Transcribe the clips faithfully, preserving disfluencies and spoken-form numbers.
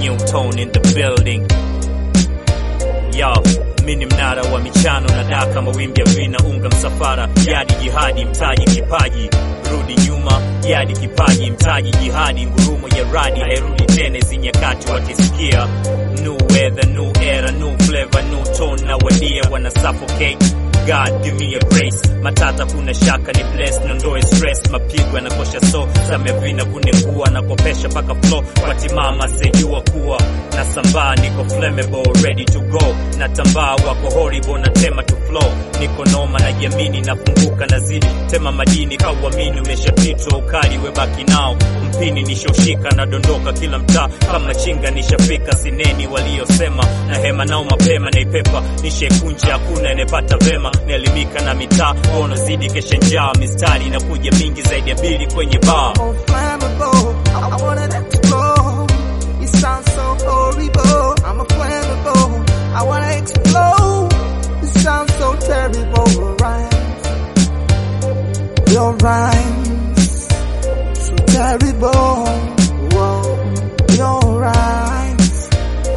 Newton in the building. Yo, mini mnara wa michano na daka mawimbi ya vina unga msafara. Yadi jihadi mtaji kipaji, rudi nyuma. Yadi kipaji mtaji jihadi, ngurumo ya radi hairudi tena zinyakati wakisikia. New weather, new era, new flavor, new tone na wadia wana suffocate. God give me a grace, matata kuna shaka ni bless, nondoe stress, mapigo yanakosha so, samevina kunengua na kopesha paka flow, watimama sejua kuwa, na sambaa niko flammable, ready to go, na tambaa wako horrible na tema to flow, niko noma na yamini na funguka na zidi, tema madini kawamini umeshapitwa ukali webaki nao, mpini nishoshika na dondoka kila mtaa, kama chinga nishafika sineni waliosema, na hema nao mapema na ipepa, nishekunja hakuna enepata vema, nelimika na mitaa, ono zidi keshe njaa, mistari na kuja mingi zaidi ya bili kwenye bar. Oh, flammable, I wanna explode, you sound so horrible, I'm a flammable, I wanna explode, you sound so terrible, your rhymes, your rhymes, so terrible, whoa, your rhymes.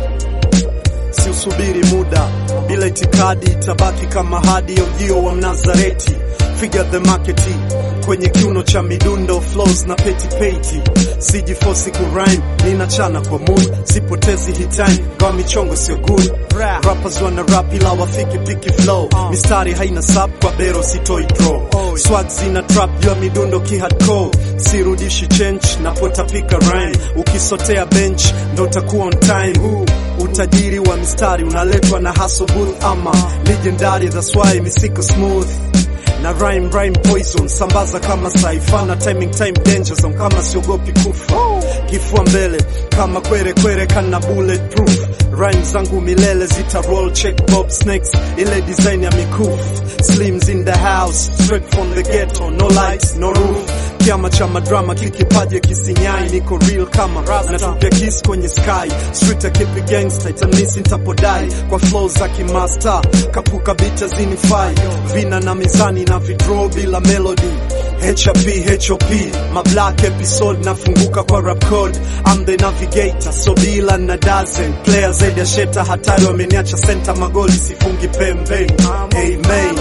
Si usubiri muda, bila itikadi itabaki kama hadi ya ujio wa Mnazareti. Figure the marketi, kwenye kiuno cha midundo, flows na peti peti. Sijifosi kurime, ninachana kwa mood, sipotezi hit time, gawa michongo sio good. Rappers wana rap ila wafiki piki flow, mistari haina sub kwa bero sitoi draw. Swag zina trap jua midundo ki hardcore, sirudishi change na pota pika rhyme. Ukisotea bench ndo utakuwa on time. Utajiri wa mistari unaletwa na hustle booth, ama legendary that's why misiko smooth. Na rhyme rhyme poison, sambaza kama saifana, timing time danger zone kama siogopi kufa. Kifua mbele kama kwere kwere kana bulletproof, rhyme zangu milele zita roll check bob snakes, ile design ya mikufu. Slims in the house, straight from the ghetto, no lights, no roof. Kiama cha madrama kikipaje kisinyai, niko real kama natupia kiss kwenye sky. Street ya kipi gangsta, itanisi ntapodai, kwa flow za kimaster, kapuka bita zinifai. Vina na mizani na vidro bila melody, H P H O P, my black episode nafunguka kwa rap code. I'm the navigator, so bila na dozen players zaidi ya sheta, hatari wameniacha center, magoli sifungi pembeni. Amen.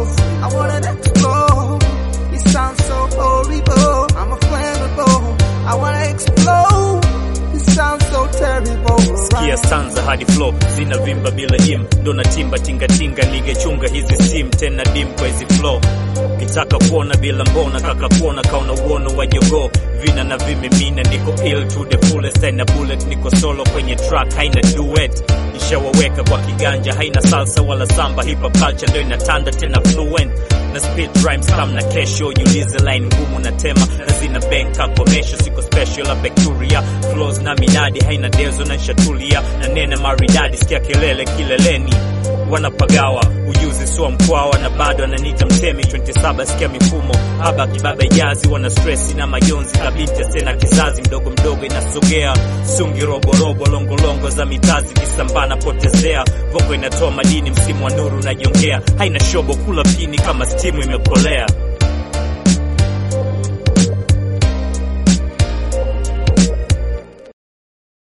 I wanna explode, you sound so horrible, I'm a flammable, I wanna explode, you sound so terrible. Sikia stanza hadi flow, zina vimba bila him, ndo na timba tinga tinga, nige chunga hizi sim, tena dim kwa hizi flow. Kitaka kuona bila mbona, kaka kuona kauna uono wa jogo, vina na vimimina, niko ill to the fullest, haina bullet, niko solo kwenye track, haina duet. Nishawaweka kwa kiganja, haina salsa wala samba, hip hop culture ndo inatanda tena fluent. Na speed rhymes kama na kesho, yulize line ngumu na tema, na zina banka komesho, siko special la bacteria. Flows na minadi, haina dezo na nshatulia, na nene maridadi, sikia kelele kileleni. Wanapagawa, ujuzi suwa mkwawa, na bado ananita mtemi ishirini na saba, sikia mifumo haba kibaba jazi, wana stressi na majonzi, kabinti tena kizazi, mdogo mdogo inasogea, sungi robo robo, longo longo za mitazi, kisambana potezea, voko inatoa madini, msimu wa nuru na jongea, haina shobo kula pini kama stimu imekolea.